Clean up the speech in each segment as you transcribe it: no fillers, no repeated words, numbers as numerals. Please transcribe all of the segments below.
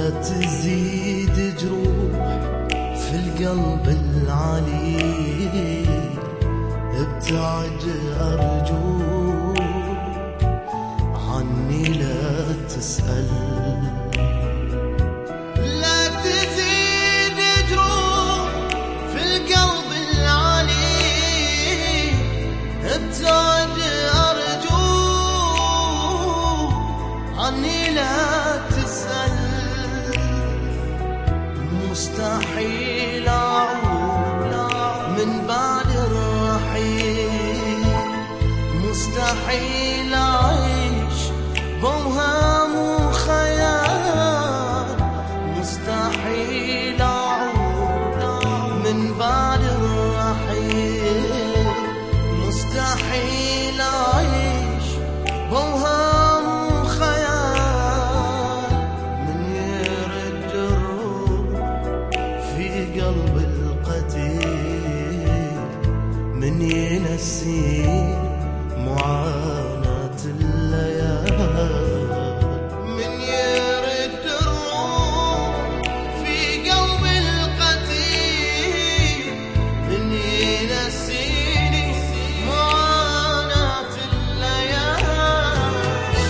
تزيد جروح في القلب العليل، ابتعد أرجوك عني لا تسأل. لا تزيد جروح في القلب العليل، ابتعد أرجوك عني لا تسأل. مستحيل أعود من بعد الرحيل، مستحيل أعيش بوهام وخيال، مستحيل أعود من بعد الرحيل، مستحيل أعيش بوهام وخيال. من يرد الروح في قلب القتيل، من ينسي معاناة الليالي، من يرد الروح في قلب القتيل، من ينسيني معاناة الليالي.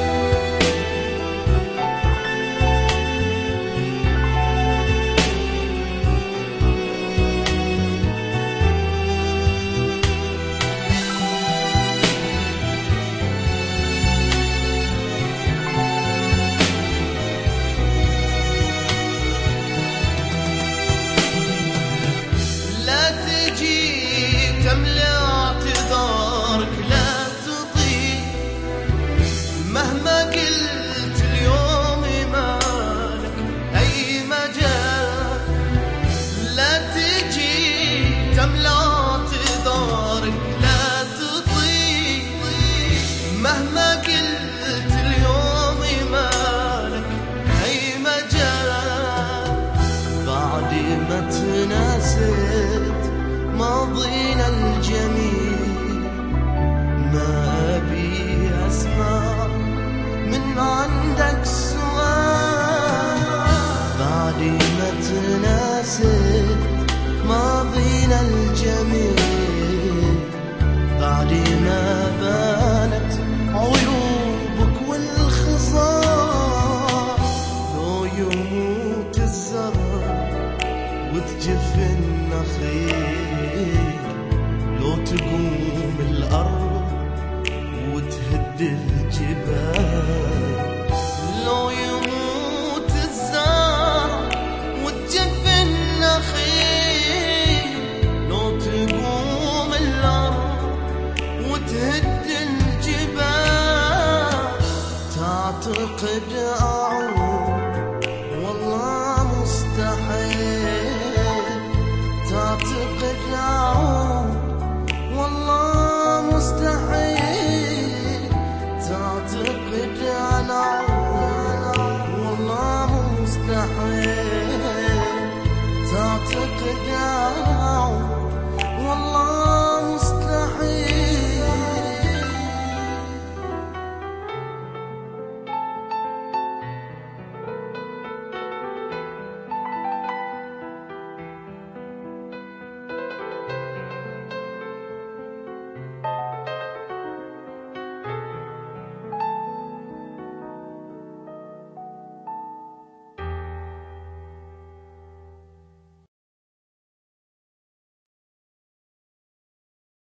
لا تجي تملى اعتذارك، لا تطيق مهما قلت اليوم مالك أي مجال. لا تجي تملى اعتذارك، لا تطيق مهما قلت اليوم مالك أي مجال. بعد ما تناسيت ماضينا الجميل، ما أبي أسمع من عندك سؤال. بعد ما تناسيت ماضينا الجميل، بعد ما بانت عيوبك والخصال، لو يموت الزرع وتجف النخيل، لو تقوم الأرض وتهد الجبال، لو يموت الزرع وتجف النخيل، لو تقوم الأرض وتهد الجبال. تعتقد